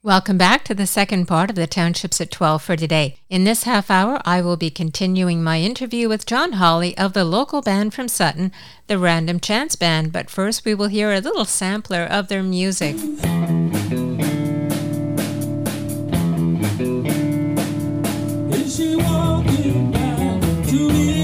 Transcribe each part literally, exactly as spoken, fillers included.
Welcome back to the second part of the Townships at twelve for today. In this half hour, I will be continuing my interview with John Hawley of the local band from Sutton, the Random Chance Band. But first, we will hear a little sampler of their music. Is she walking back to me?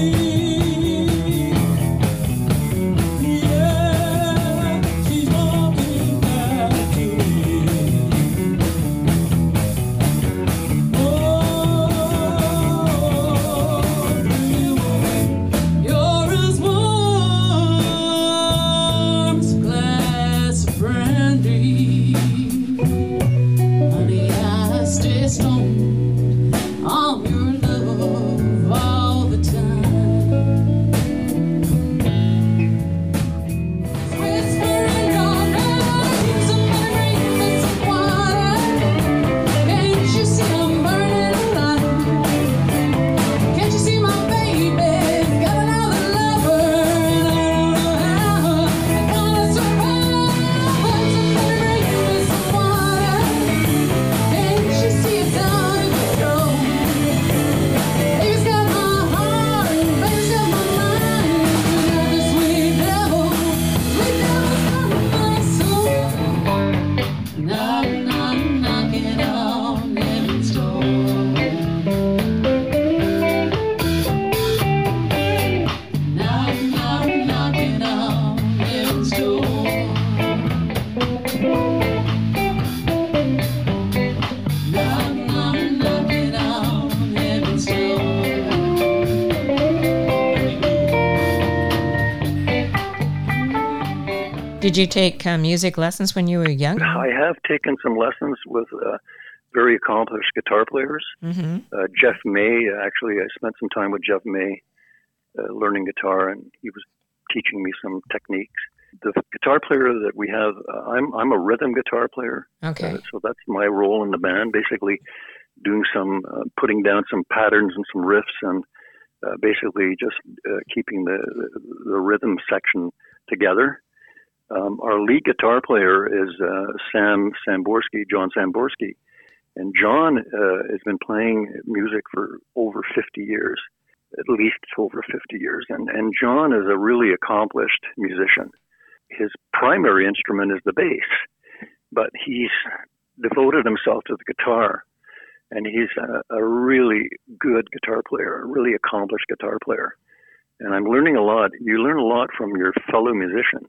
Did you take uh, music lessons when you were young? I have taken some lessons with uh, very accomplished guitar players. Mm-hmm. Uh, Jeff May, actually, I spent some time with Jeff May uh, learning guitar, and he was teaching me some techniques. The guitar player that we have, uh, I'm I'm a rhythm guitar player. Okay. Uh, so that's my role in the band, basically doing some, uh, putting down some patterns and some riffs, and uh, basically just uh, keeping the, the, the rhythm section together. Um, our lead guitar player is uh, Sam Samborski, John Samborski. And John uh, has been playing music for over fifty years, at least over fifty years. And, and John is a really accomplished musician. His primary instrument is the bass, but he's devoted himself to the guitar. And he's a, a really good guitar player, a really accomplished guitar player. And I'm learning a lot. You learn a lot from your fellow musicians.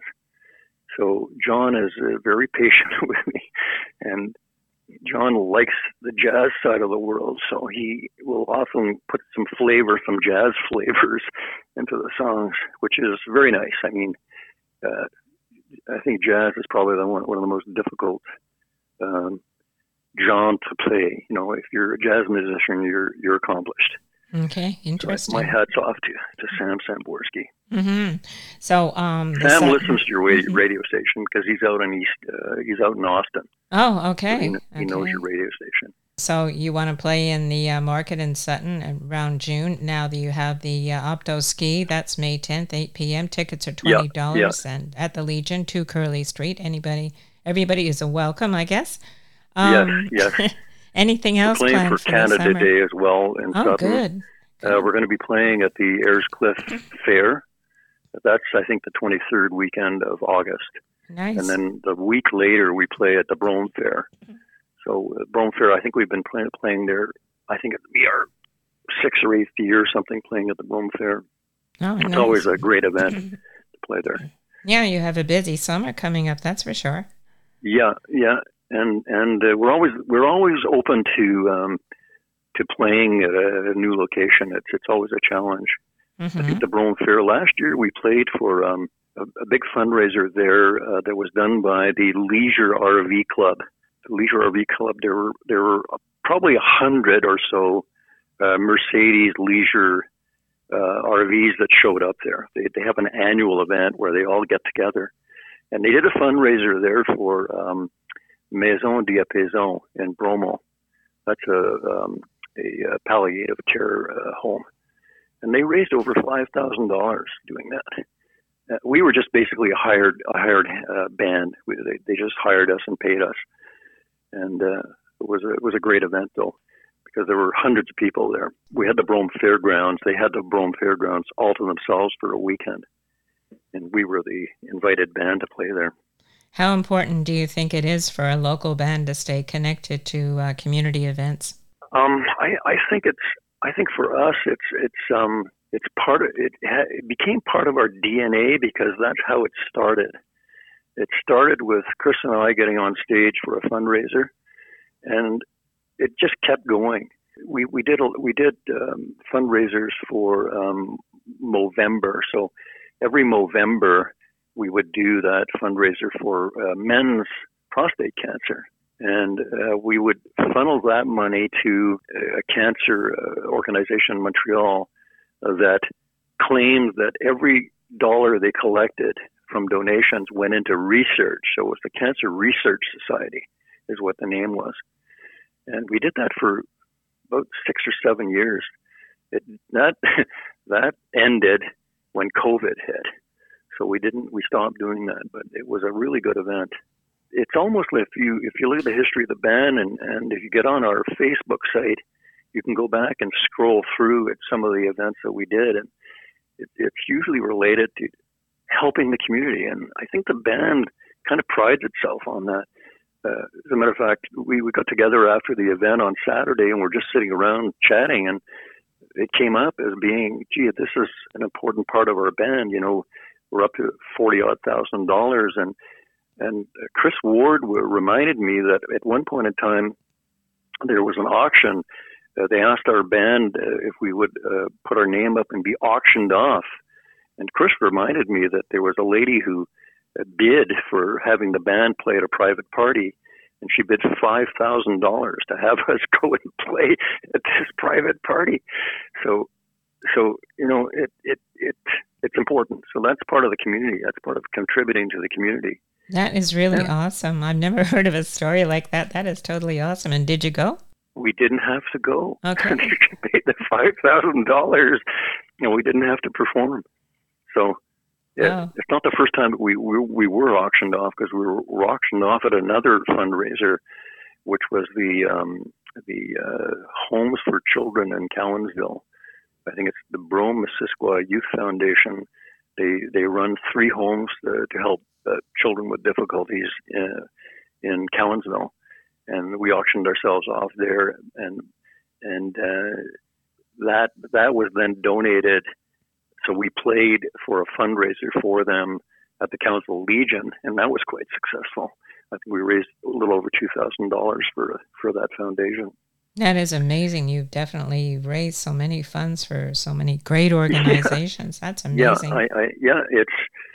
So John is uh, very patient with me, and John likes the jazz side of the world, so he will often put some flavor, some jazz flavors into the songs, which is very nice. I mean, uh, I think jazz is probably the one, one of the most difficult um, genre to play. You know, if you're a jazz musician, you're you're accomplished. Okay, interesting. So my hat's off to, to Sam Samborski. Mm-hmm. So um, Sam Sutton- listens to your radio, radio station because he's out in East. Uh, he's out in Austin. Oh, okay. So he, he okay. knows your radio station. So you want to play in the uh, market in Sutton around June. Now that you have the uh, Opto Ski, that's May tenth, eight p.m. Tickets are twenty dollars, yeah, yeah. and at the Legion, two Curly Street. Anybody, everybody is a welcome, I guess. Um, yes, yes. Anything else We're playing planned for for Canada the summer? Day as well in Oh, Sutton. good. Uh, we're going to be playing at the Ayers Cliff Fair. That's, I think, the twenty-third weekend of August. Nice. And then the week later, we play at the Brome Fair. So uh, Brome Fair, I think we've been play- playing there, I think it'll be our sixth or eighth year or something, playing at the Brome Fair. Oh, it's nice. always a great event to play there. Yeah, you have a busy summer coming up, that's for sure. Yeah, yeah. And and uh, we're always we're always open to um, to playing at a, a new location. It's it's always a challenge. Mm-hmm. I think the Brome Fair last year we played for um, a, a big fundraiser there uh, that was done by the Leisure R V Club. The Leisure R V Club. There were there were probably a hundred or so uh, Mercedes Leisure uh, R Vs that showed up there. They they have an annual event where they all get together, and they did a fundraiser there for um, Maison d'Apaison in Bromo. That's a um, a, a palliative care uh, home. And they raised over five thousand dollars doing that. Uh, we were just basically a hired a hired uh, band. We, they, they just hired us and paid us. And uh, It was a, it was a great event, though, because there were hundreds of people there. We had the Brome Fairgrounds. They had the Brome Fairgrounds all to themselves for a weekend, and we were the invited band to play there. How important do you think it is for a local band to stay connected to uh, community events? Um, I, I think it's. I think for us, it's it's um it's part of it. Ha- it became part of our D N A because that's how it started. It started with Chris and I getting on stage for a fundraiser, and it just kept going. We we did we did um, fundraisers for um, Movember. So every Movember we would do that fundraiser for uh, men's prostate cancer, and uh, we would funnel that money to a cancer uh, organization in Montreal uh, that claimed that every dollar they collected from donations went into research. So it was the Cancer Research Society is what the name was. And we did that for about six or seven years. It, that that ended when COVID hit. So we didn't we stopped doing that, but it was a really good event. It's almost like if you if you look at the history of the band and, and if you get on our Facebook site, you can go back and scroll through at some of the events that we did, and it, it's usually related to helping the community. And I think the band kind of prides itself on that. Uh, as a matter of fact, we, we got together after the event on Saturday, and we're just sitting around chatting, and it came up as being, gee, this is an important part of our band. You know, we're up to forty odd thousand dollars, and and Chris Ward reminded me that at one point in time there was an auction. Uh, they asked our band uh, if we would uh, put our name up and be auctioned off, and Chris reminded me that there was a lady who bid for having the band play at a private party, and she bid five thousand dollars to have us go and play at this private party. So, so you know, it it it it's important. So that's part of the community. That's part of contributing to the community. That is really Yeah. awesome. I've never heard of a story like that. That is totally awesome. And did you go? We didn't have to go. Okay. She paid the five thousand dollars, and we didn't have to perform. So. Yeah, Oh. it's not the first time we we, we were auctioned off, because we were, were auctioned off at another fundraiser, which was the um, the uh, Homes for Children in Cowansville. I think it's the Brome Missisquoi Youth Foundation. They they run three homes uh, to help uh, children with difficulties in, in Cowansville, and we auctioned ourselves off there, and and uh, that that was then donated. So we played for a fundraiser for them at the Council Legion, and that was quite successful. I think we raised a little over two thousand dollars for for that foundation. That is amazing. You've definitely raised so many funds for so many great organizations. That's amazing. Yeah, I, I, yeah, it's,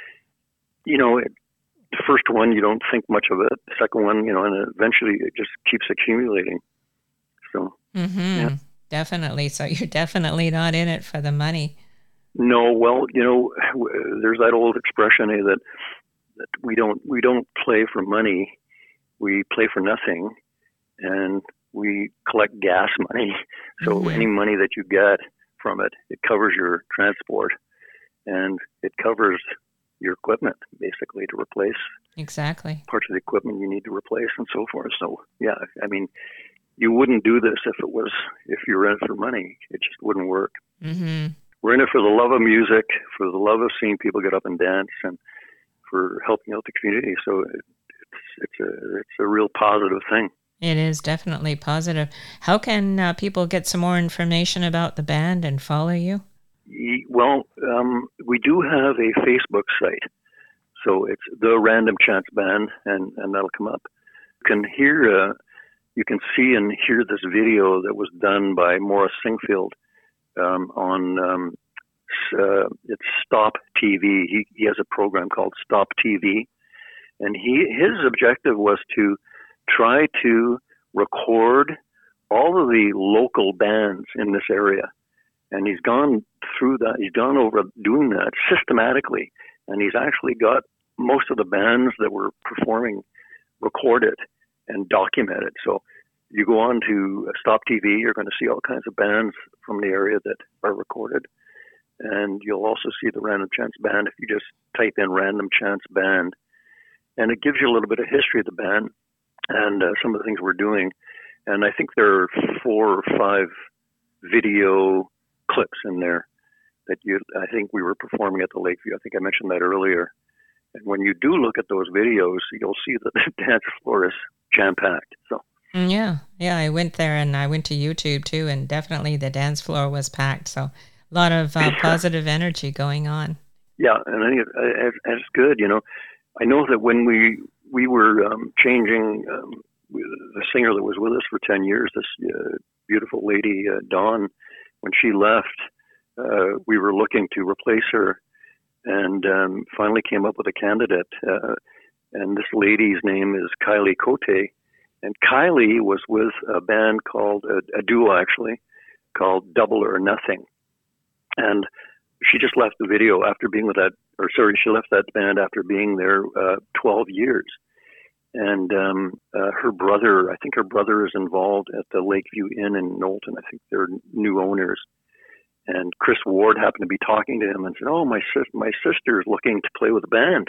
you know, it, the first one, you don't think much of it. The second one, you know, and eventually it just keeps accumulating. So, mm-hmm. yeah. Definitely. So you're definitely not in it for the money. No, well, you know, there's that old expression eh, that that we don't we don't play for money, we play for nothing, and we collect gas money. So Mhm. any money that you get from it, it covers your transport, and it covers your equipment basically to replace Exactly. parts of the equipment you need to replace and so forth. So yeah, I mean, you wouldn't do this if it was if you were in it for money. It just wouldn't work. Mm-hmm. We're in it for the love of music, for the love of seeing people get up and dance, and for helping out the community. So it, it's it's a it's a real positive thing. It is definitely positive. How can uh, people get some more information about the band and follow you? Ye- Well, um, we do have a Facebook site, so it's the Random Chance Band, and, and that'll come up. You can hear, uh, you can see and hear this video that was done by Morris Singfield. Um, on um, uh, it's Stop T V. He he has a program called Stop T V, and he his objective was to try to record all of the local bands in this area, and he's gone through that. He's gone over doing that systematically, and he's actually got most of the bands that were performing recorded and documented. So. You go on to Stop T V, you're going to see all kinds of bands from the area that are recorded. And you'll also see the Random Chance Band if you just type in Random Chance Band. And it gives you a little bit of history of the band and uh, some of the things we're doing. And I think there are four or five video clips in there that you, I think we were performing at the Lakeview. I think I mentioned that earlier. And when you do look at those videos, you'll see that the dance floor is jam-packed. So. Yeah, yeah, I went there and I went to YouTube too, and definitely the dance floor was packed. So a lot of uh, positive energy going on. Yeah, and I think it's, it's good. You know, I know that when we we were um, changing um, the singer that was with us for ten years, this uh, beautiful lady uh, Dawn, when she left, uh, we were looking to replace her, and um, finally came up with a candidate. Uh, and this lady's name is Kylie Cote. And Kylie was with a band called, a, a duo actually, called Double or Nothing. And she just left the video after being with that, or sorry, she left that band after being there uh, twelve years. And um, uh, her brother, I think her brother is involved at the Lakeview Inn in Knowlton. I think they're new owners. And Chris Ward happened to be talking to him and said, oh, my, sis- my sister is looking to play with a band.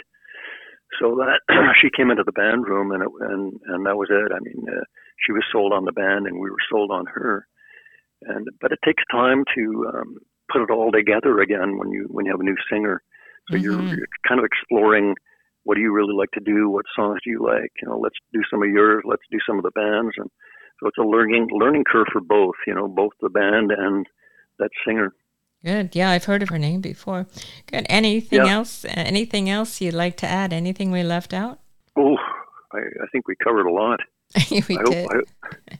So that she came into the band room, and it, and and that was it. I mean, uh, she was sold on the band, and we were sold on her. And but it takes time to um, put it all together again when you when you have a new singer. So mm-hmm. you're, you're kind of exploring, what do you really like to do? What songs do you like? You know, let's do some of yours. Let's do some of the bands. And so it's a learning learning curve for both. You know, both the band and that singer. Good. Yeah, I've heard of her name before. Good. Anything yeah. else? Anything else you'd like to add? Anything we left out? Oh, I, I think we covered a lot. we I did. Hope, I,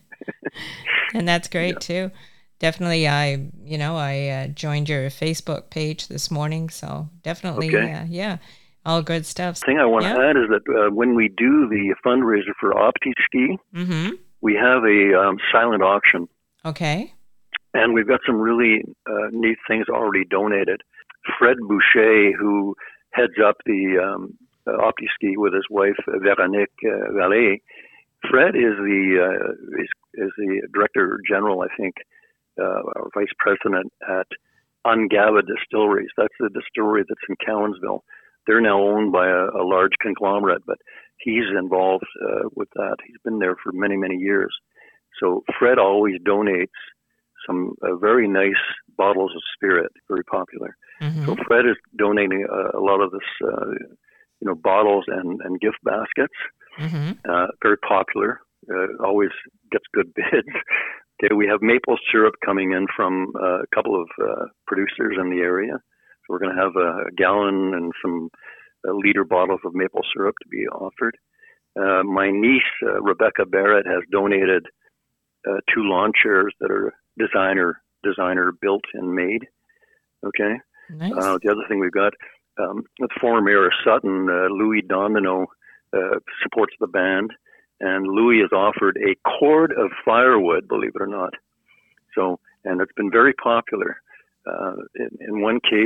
and that's great, yeah. too. Definitely, I, you know, I uh, joined your Facebook page this morning, so definitely, okay. uh, yeah, all good stuff. The thing I want yeah. to add is that uh, when we do the fundraiser for OptiSki, mm-hmm. we have a um, silent auction. Okay. And we've got some really uh, neat things already donated. Fred Boucher, who heads up the um, uh, OptiSki with his wife, Véronique uh, Vallée, Fred is the uh, is, is the director general, I think, uh, or vice president at Ungava Distilleries. That's the distillery that's in Cowansville. They're now owned by a, a large conglomerate, but he's involved uh, with that. He's been there for many, many years. So Fred always donates some uh, very nice bottles of spirit, very popular. Mm-hmm. So Fred is donating a, a lot of this, uh, you know, bottles and, and gift baskets. Mm-hmm. Uh, very popular. Uh, always gets good bids. Okay, we have maple syrup coming in from uh, a couple of uh, producers in the area. So we're going to have a, a gallon and some uh, liter bottles of maple syrup to be offered. Uh, my niece, uh, Rebecca Barrett, has donated uh, two lawn chairs that are designer designer built and made. Okay. Nice. Uh, the other thing we've got, um, the former mayor of Sutton, uh, Louis Domino, uh, supports the band, and Louis has offered a cord of firewood, believe it or not. So, and it's been very popular. Uh, in, in one case,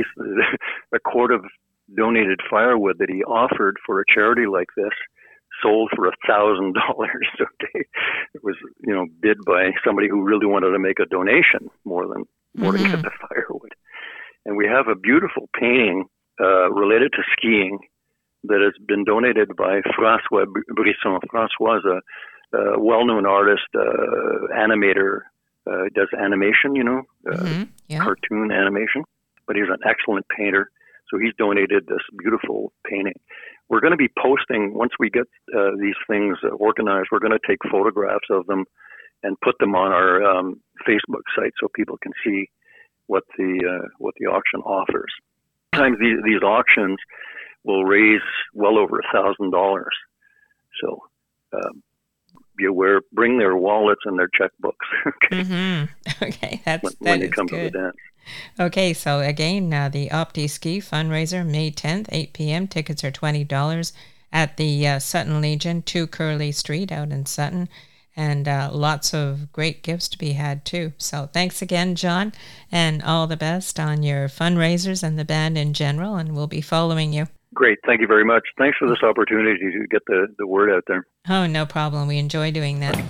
a cord of donated firewood that he offered for a charity like this sold for a thousand dollars. Okay, it was, you know, bid by somebody who really wanted to make a donation more than more mm-hmm. to get the firewood. And we have a beautiful painting uh, related to skiing that has been donated by François Brisson. François is a, a well-known artist, uh, animator. Uh, does animation, you know, uh, mm-hmm. yeah. cartoon animation. But he's an excellent painter. So he's donated this beautiful painting. We're going to be posting, once we get uh, these things uh, organized, we're going to take photographs of them and put them on our um, Facebook site so people can see what the uh, what the auction offers. Sometimes these, these auctions will raise well over a thousand dollars. So um, be aware, bring their wallets and their checkbooks. Okay, mm-hmm. okay, that's when, that when is you come good. to the dance. Okay, so again, uh, the OptiSki fundraiser, May tenth, eight p.m. Tickets are twenty dollars at the uh, Sutton Legion, two Curley Street out in Sutton, and uh, lots of great gifts to be had too. So thanks again, John, and all the best on your fundraisers and the band in general, and we'll be following you. Great. Thank you very much. Thanks for this opportunity to get the, the word out there. Oh, no problem. We enjoy doing that.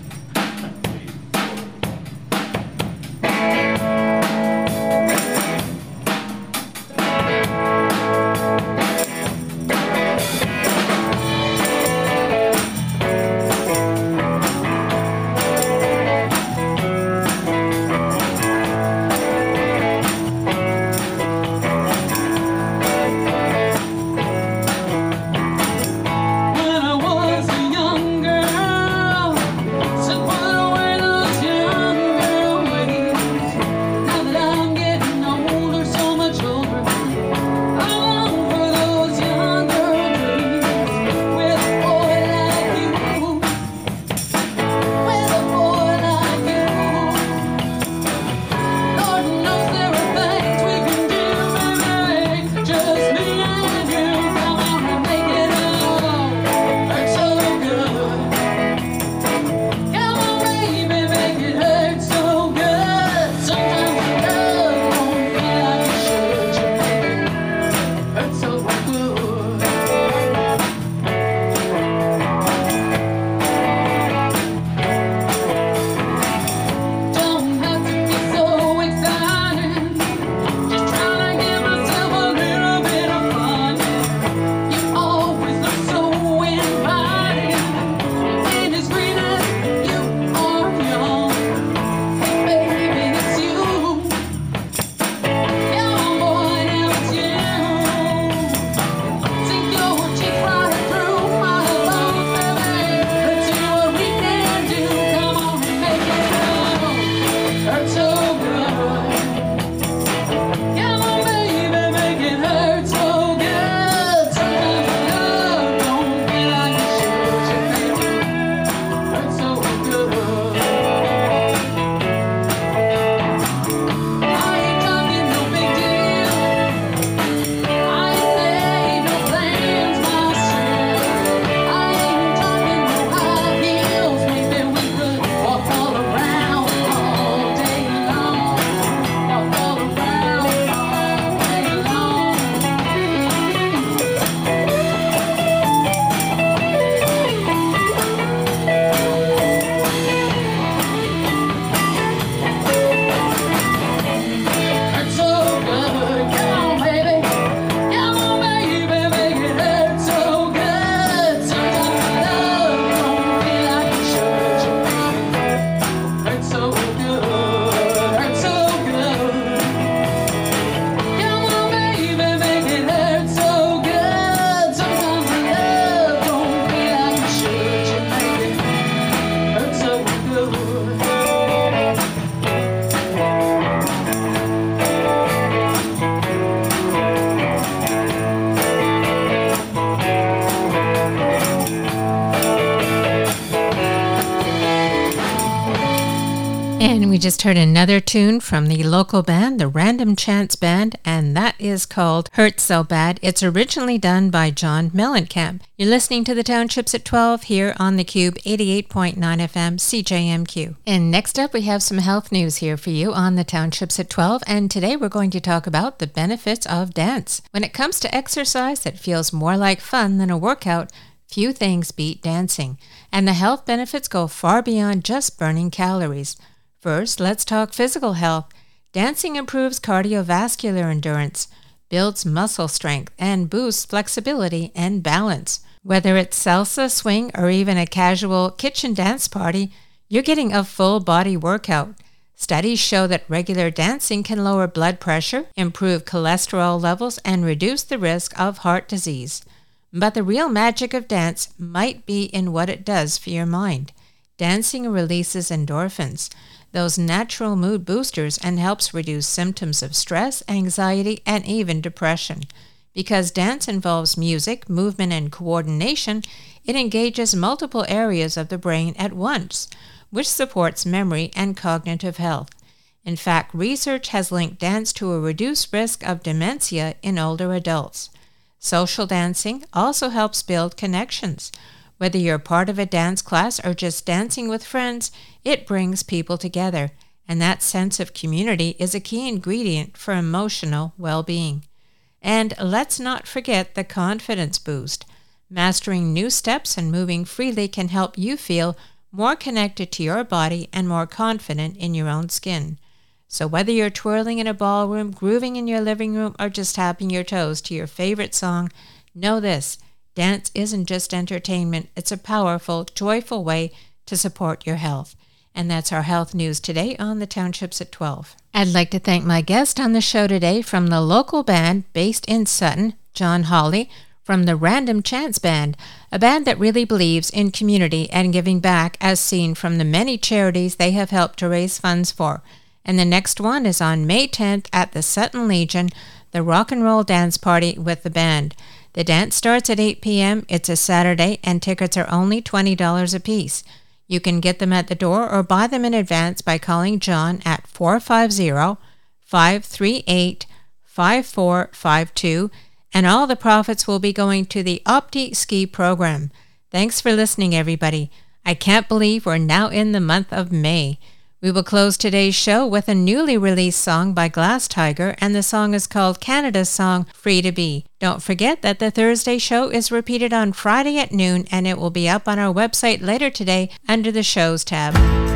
And we just heard another tune from the local band, the Random Chance Band, and that is called Hurt So Bad. It's originally done by John Mellencamp. You're listening to the Townships at twelve here on the Cube, eighty-eight point nine F M, C J M Q. And next up, we have some health news here for you on the Townships at twelve, and today we're going to talk about the benefits of dance. When it comes to exercise that feels more like fun than a workout, few things beat dancing, and the health benefits go far beyond just burning calories. First, let's talk physical health. Dancing improves cardiovascular endurance, builds muscle strength, and boosts flexibility and balance. Whether it's salsa, swing, or even a casual kitchen dance party, you're getting a full body workout. Studies show that regular dancing can lower blood pressure, improve cholesterol levels, and reduce the risk of heart disease. But the real magic of dance might be in what it does for your mind. Dancing releases endorphins, those natural mood boosters, and helps reduce symptoms of stress, anxiety, and even depression. Because dance involves music, movement, and coordination, it engages multiple areas of the brain at once, which supports memory and cognitive health. In fact, research has linked dance to a reduced risk of dementia in older adults. Social dancing also helps build connections. Whether you're part of a dance class or just dancing with friends, it brings people together, and that sense of community is a key ingredient for emotional well-being. And let's not forget the confidence boost. Mastering new steps and moving freely can help you feel more connected to your body and more confident in your own skin. So whether you're twirling in a ballroom, grooving in your living room, or just tapping your toes to your favorite song, know this: dance isn't just entertainment, it's a powerful, joyful way to support your health. And that's our health news today on the Townships at twelve. I'd like to thank my guest on the show today from the local band based in Sutton, John Hawley, from the Random Chance Band, a band that really believes in community and giving back as seen from the many charities they have helped to raise funds for. And the next one is on May tenth at the Sutton Legion, the rock and roll dance party with the band. The dance starts at eight p.m. It's a Saturday, and tickets are only twenty dollars a piece. You can get them at the door or buy them in advance by calling John at four five zero, five three eight, five four five two, and all the profits will be going to the Opti Ski program. Thanks for listening, everybody. I can't believe we're now in the month of May. We will close today's show with a newly released song by Glass Tiger, and the song is called Canada's Song, Free to Be. Don't forget that the Thursday show is repeated on Friday at noon, and it will be up on our website later today under the Shows tab.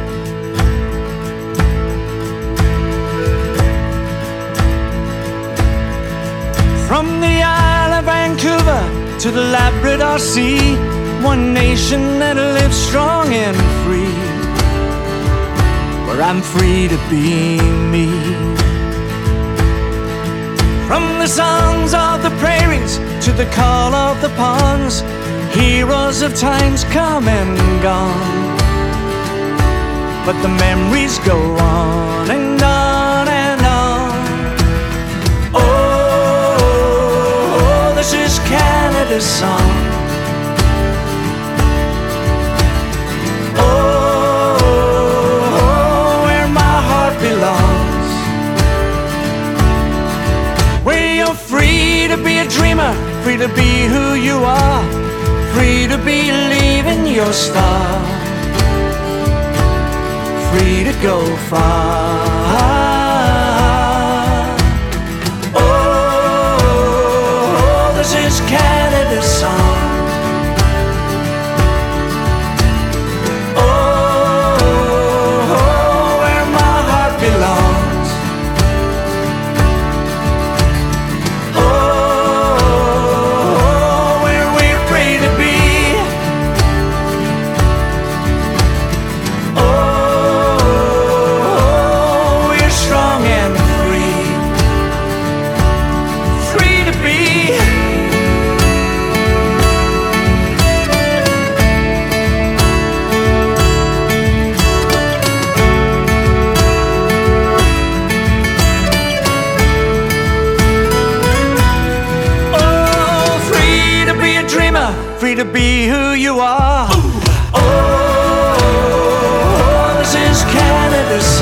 From the Isle of Vancouver to the Labrador Sea, one nation that lives strong and free, where I'm free to be me. From the songs of the prairies to the call of the ponds, heroes of times come and gone, but the memories go on and on and on. Oh, this is Canada's song. Free to be a dreamer, free to be who you are, free to believe in your star, free to go far. Oh, this is Canada's song. Oh, where my heart belongs. Free to be who you are. Ooh. Oh, this is Canada's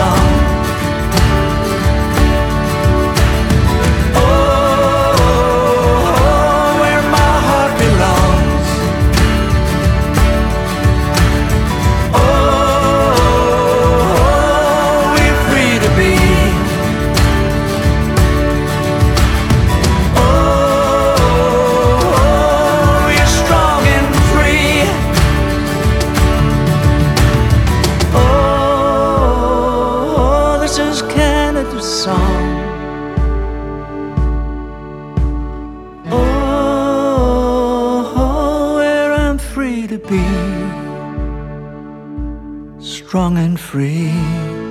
strong and free.